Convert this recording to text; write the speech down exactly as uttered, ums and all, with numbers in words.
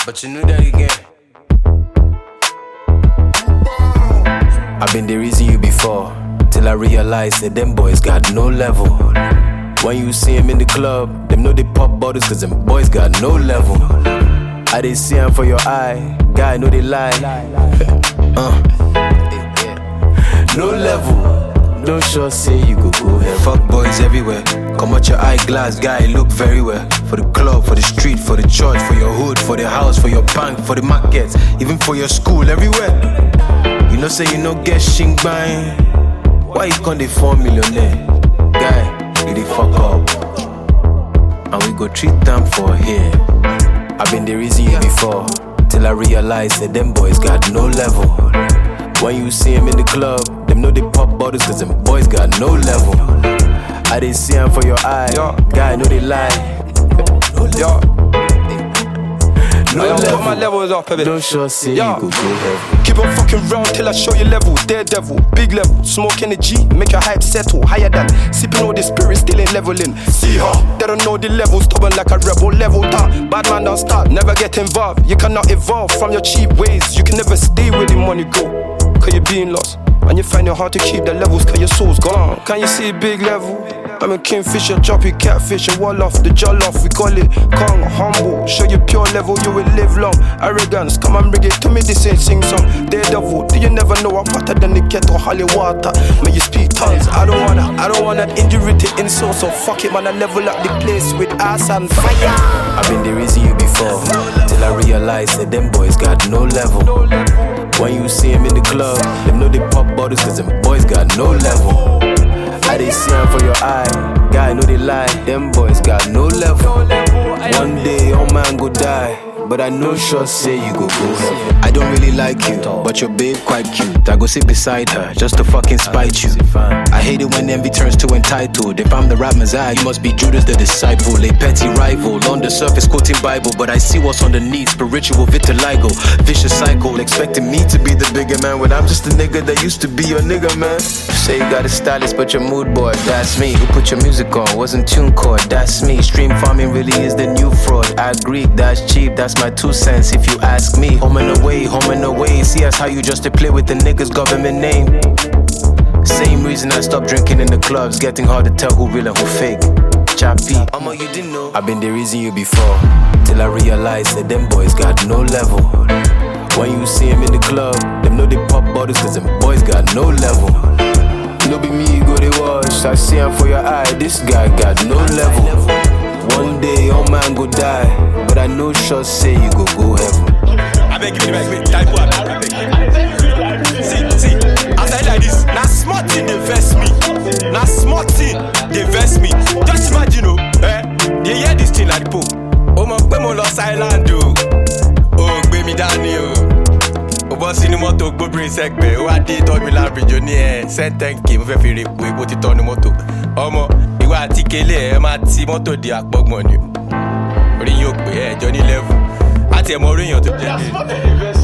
but you knew that again. I've been the reason you before, till I realized that them boys got no level. When you see him in the club, them know they pop bottles cause them boys got no level. I didn't see him for your eye, guy know they lie. uh. No level, don't sure say you go go here. Fuck boys everywhere, come out your eyeglass, guy look very well. For the club, for the street, for the church, for your hood, for the house, for your bank, for the market, even for your school, everywhere. You know say you no get shing bang, why you can't dey four millionaire? Guy, you dey fuck up, and we go treat them for here. I've been the reason you before, till I realized that them boys got no level. When you see him in the club, them know they pop bottles cause them boys got no level. I didn't see him for your eye, guy know they lie. Yo. No I level, put my levels up a bit. don't sure say Yo. you go go heaven. Keep on fucking round till I show you level. Daredevil, big level, smoke energy, make your hype settle higher than sipping all the spirit, still ain't leveling. See her, they don't know the level, stubborn like a rebel. Level top, bad man don't start, never get involved. You cannot evolve from your cheap ways. You can never stay where the money go, cause you're being lost. And you find it hard to keep the levels cause your soul's gone. Can you see big level? I'm a kingfisher, choppy catfish, and wall off the jaw off. We call it Kong, humble. Show you pure level, you will live long. Arrogance, come and bring it to me, this ain't sing song. Daredevil, do you never know I'm hotter than the kettle, holy water? May you speak tongues, I don't wanna, I don't want that injury to insult. So fuck it, man, I level up the place with ass and fire. I've been the reason you before, till I realized that them boys got no level. When you see him in the club, them know they pop bottles cause them boys got no level. I didn't see him for your eye, guy know they lie. Them boys got no level. One day your man go die, but I know sure say you go go heaven. I don't really like you, but your babe quite cute. I go sit beside her just to fucking spite you. I hate it when envy turns to entitled. If I'm the rap messiah, you must be Judas the disciple, a petty rival. On the surface quoting Bible, but I see what's underneath. Spiritual vitiligo, vicious cycle, expecting me to be the bigger man when I'm just a nigga that used to be your nigga, man. Say you got a stylist, but your mood board, that's me. Who put your music on? Wasn't tune chord, that's me. Stream farming really is the new fraud. I agree, that's cheap, that's my two cents if you ask me. Home and away, home and away. See us how you just to play with the niggas' government name. Same reason I stopped drinking in the clubs. Getting hard to tell who real and who fake. Chappy, I'ma you didn't know. I've been the reason you before, till I realized that them boys got no level. When you see him in the club, them know they pop bottles cause them boys got no level. No be me, go they wash. I see him for your eye, this guy got no level. One day your man go die, but I know sure say you go go heaven. I beg you, I beg you, type one, I beg you. See, see, I said like this, now smart thing they vest me. Now smart thing they vest me. Just imagine, oh, eh, you hear this thing like the Pope. Oh, my grandma lost island, oh. Oh, baby Danny, oh. Oh, boss in the motor, go bring segbe. Oh, I did all me la video ni eh. Send thank you, very very we go to turn the motor. Oh, mo, you are tikele, eh, ma ti motor di akpogmon you. Ori yo pe eh, Johnny level. Ati e mo ri yan to je.